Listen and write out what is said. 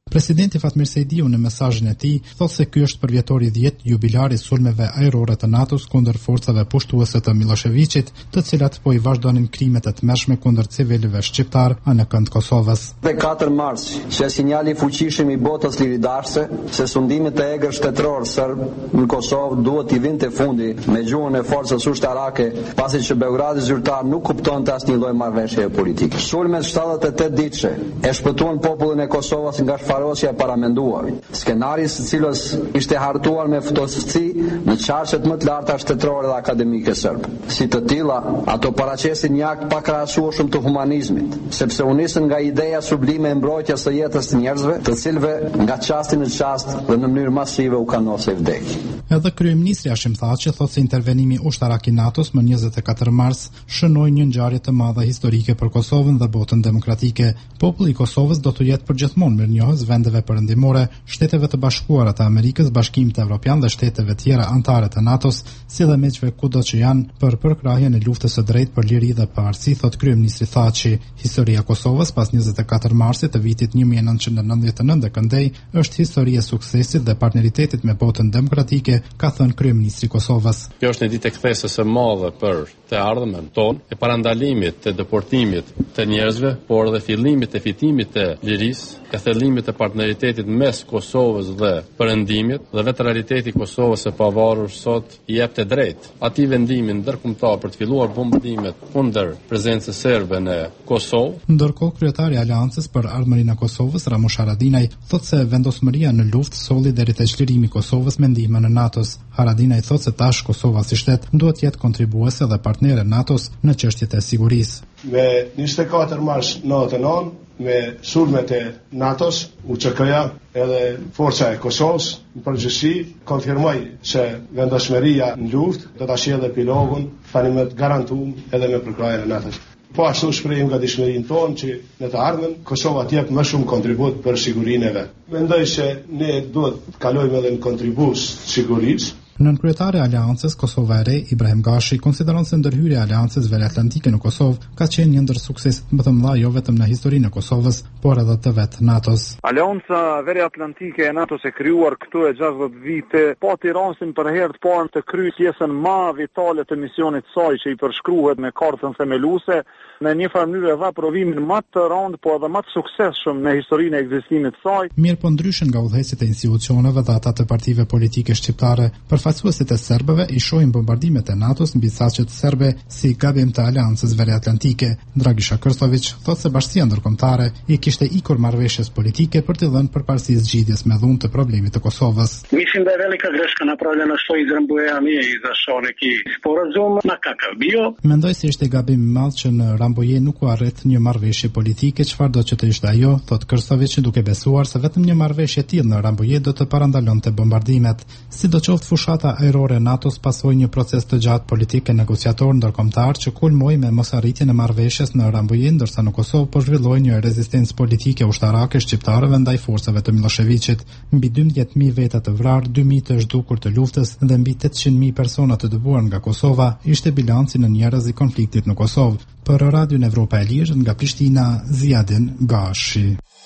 Presidenti Fatmir Sejdiu në mesazhin e tij thotë se ky është përvjetori 10 jubilari sulmeve ajrore të NATO-s kundër forcave pushtuese të Miloševićit, të cilat po I vazhdonin krimet e tmerrshme kundër civilëve shqiptar në kënd Kosovës. 4 mars, që është sinjali I fuqishëm I botës liridashse se sundimet e egër shtetëror serb në Kosovë duhet I vinte fundi me gjuhën e forcës ushtarake, pasi që Beogradi zyrtar nuk kuptonte asnjë lloj marrëveshjeje politike. Sulmet 78 ditëshe e shpëtuan popullin e Kosovës nga shfarosja e paramenduar, skenari së cilës ishte hartuar me ftosësi në qarqet më të larta shtetërore dhe akademike serbe. Si të tilla, ato paraqesin një akt pa krahasueshëm të humanizmit, sepse u nisën nga ideja sublime e mbrojtjes së jetës të njerëzve, të cilëve nga çasti në çast dhe në mënyrë masive u kanosej vdekje. Edhe kryeministri Hashim Thaçi thotë se intervenimi ushtarak I NATO-s më 24 mars shënoi një ngjarje të madhe historike për Kosovën dhe botën demokratike. Populli I Kosovës do të jetë përgjithmonë mirënjohës vendeve perëndimore, Shteteve të Bashkuara të Amerikës, Bashkimit Evropian dhe shteteve tjera anëtare të NATO-s, si dhe miqve kudo që janë për përkrahjen e luftës së drejtë për liri dhe pavarësi, thotë kryeministri Thaçi. Historia e Kosovës pas 24 marsit të vitit 1999 dhe këndej është histori e suksesit dhe partneritetit me botën demokratike, ka thënë kryeministri I Kosovës. Kjo është një ditë e kthesës së madhe për të ardhmen tonë, e parandalimit të deportimit të njerëzve, por edhe fillimit të fitimit të lirisë, e thellimit të partneritetit mes Kosovës dhe perëndimit, dhe vetë realiteti I Kosovës së pavarur sot I jep të drejtë atij vendimin ndërkombëtar për të filluar bombardimet kundër prezencës serbe në Kosovë. Ndërkohë kryetari I Aleancës për Ardhmërinë e Kosovës, Ramush Haradinaj, thotë se vendosmëria në luftë solli deri te çlirimi I Kosovës me ndihmën e NATO-s. Haradinaj thotë se tash Kosova si shtet duhet të jetë kontribuese dhe partnere NATO-s në çështjet e sigurisë. Me 24 mars 99 me sulmet e NATO-s, UÇK-ja edhe forca e Kosovës në përgjithësi konfirmoi se vendosmëria në luftë do ta sjellë epilogun tani me të garantuar edhe me përkrahjen e NATO-s. Po ashtu shprehim nga dëshmërinë tonë që në të ardhmen Kosova të jep më shumë kontribut për sigurinë e vet. Mendoj se ne duhet të kalojmë edhe në kontribut sigurisë. Nënkryetari I Aleancës Kosova e Re, Ibrahim Gashi, konsideron se ndërhyrja e Aleancës Veriatlantike në Kosovë ka qenë një ndër sukseset më të mëdha jo vetëm në historinë e Kosovës, por edhe të vetë NATO-s. Aleanca Veriatlantike e NATO-s e krijuar këtu e 60 vite, pati rancin për herë të parë të kryej pjesën më vitale të misionit saj që I përshkruhet me kartën themeluese, në një farë mënyrë dha provimin më të rënd, por edhe më të suksesshëm në historinë e ekzistimit të saj. Mirë po ndryshe nga udhëheqësit e institucioneve dhe ata të partive politike shqiptare, përfaqësuesit e serbëve I shohin bombardimet e NATO-s mbi saqet serbe si gabim të Aleancës Veriatlantike. Dragisha Krstović thotë se bashkia ndërkombëtare I kishte ikur marrëveshjes politike për të dhënë përparësi zgjidhjes me dhunë të problemit të Kosovës. Mislim da je velika greška napravljena što Izrael nije izašao neki sporazum na kakav bio. Mendoj se ishte gabim I madh që në Ramboje nuk u arret një marrëveshje politike, çfarë do që të ishte ajo, thotë Krstović, duke besuar se vetëm një marrëveshje e tillë në Ramboje do të parandalonte bombardimet. Sidoqoftë fushata ajrore e NATO-s pasoi një proces të gjatë politik e negociator ndërkombëtar që kulmoi me mosarritjen e marrëveshjes në Ramboje, ndërsa në Kosovë po zhvilloi një rezistencë politike ushtarake shqiptarëve ndaj forcave të Miloševićit. Mbi 12.000 veta të vrarë, 2.000 të zhdukur të luftës dhe mbi 800.000 persona të dëbuar nga Kosova ishte bilanci në njerëz I konfliktit në Kosovë. Për Radion Evropa e Lirë nga Prishtina, Ziadin Gashi.